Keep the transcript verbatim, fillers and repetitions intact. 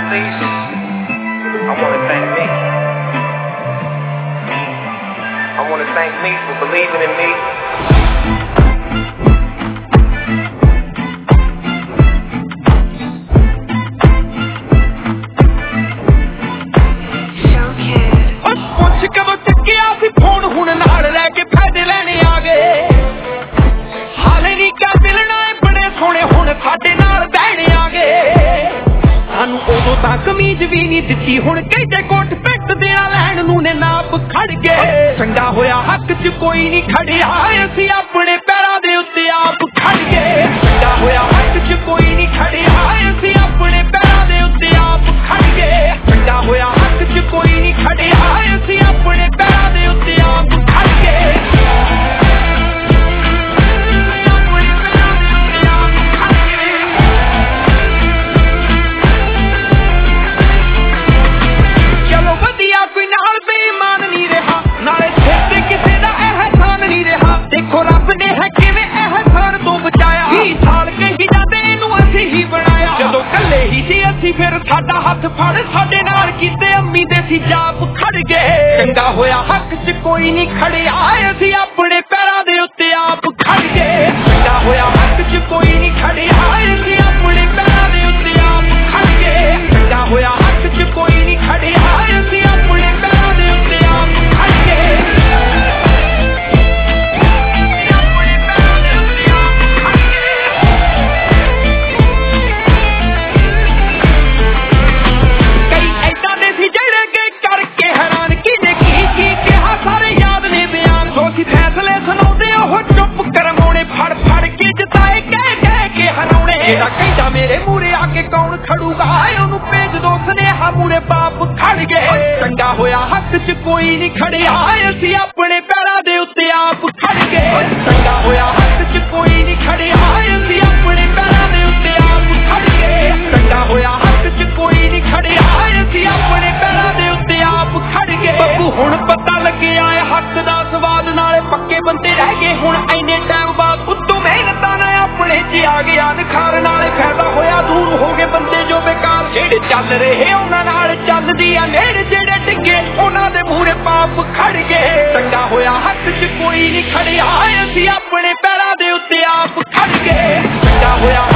least, I want to thank me. I want to thank me for believing in me. कमीज भी नहीं दिती हुण कहते कोट पेट देना लैन नू ने नाप खड़ गए चंगा होया हक च कोई नहीं खड़िया असी अपने पैरां दे उत्ते आप खड़ गए चंगा होया हक च कोई नहीं खड़िया असी अपने पैरां दे उत्ते आप खड़ गए चंगा होया हक च कोई नहीं खड़िया असी अपने पैरां दे उत्ते आप खड़ गए फिर साडा हथ फड़ साडे नाल कीते अम्मी दे सी जाप खड़ गए चंगा होया हक च कोई नहीं खड़िया असी अपने पैरां दे उत्ते आप खड़ गए चंगा होया हक च कोई नहीं खड़िया असी अपने पैरां दे उत्ते आप खड़ गए चंगा होया हक च कोई नहीं खड़िया असी अपने पैरां दे उत्ते आप खड़ गए कहता मेरे मूरे आके कौन खड़ूगा ओनू भेज दो स्नेहा मूरे बाप खड़ गए चंगा होया हक च कोई नहीं खड़िया असी अपने पैरां दे उत्ते आप खड़ गए चंगा होया हक च कोई नहीं खड़िया असी अपने पैरां दे उत्ते आप खड़ गए चंगा होया हक च कोई नहीं खड़िया असी अपने पैरां दे उत्ते आप खड़ गए बब्बू हुण पता लगे आए हक दा स्वाद नाले पक्के बंदे रह गए हुण इन्ने टाइम बाद उत्तों मेहनतां नाल अपने च आ गया निखार नाले फायदा होया दूर हो गए बंदे जो बेकार जेड़े चल रहे उन्हां नाल चलदी आ नेड़ जेड़े डिगे उन्हां दे मूहरे पाप खड़ गए चंगा होया हक च कोई नहीं खड़िया असी अपने पैरां दे उत्ते आप खड़ गए चंगा होया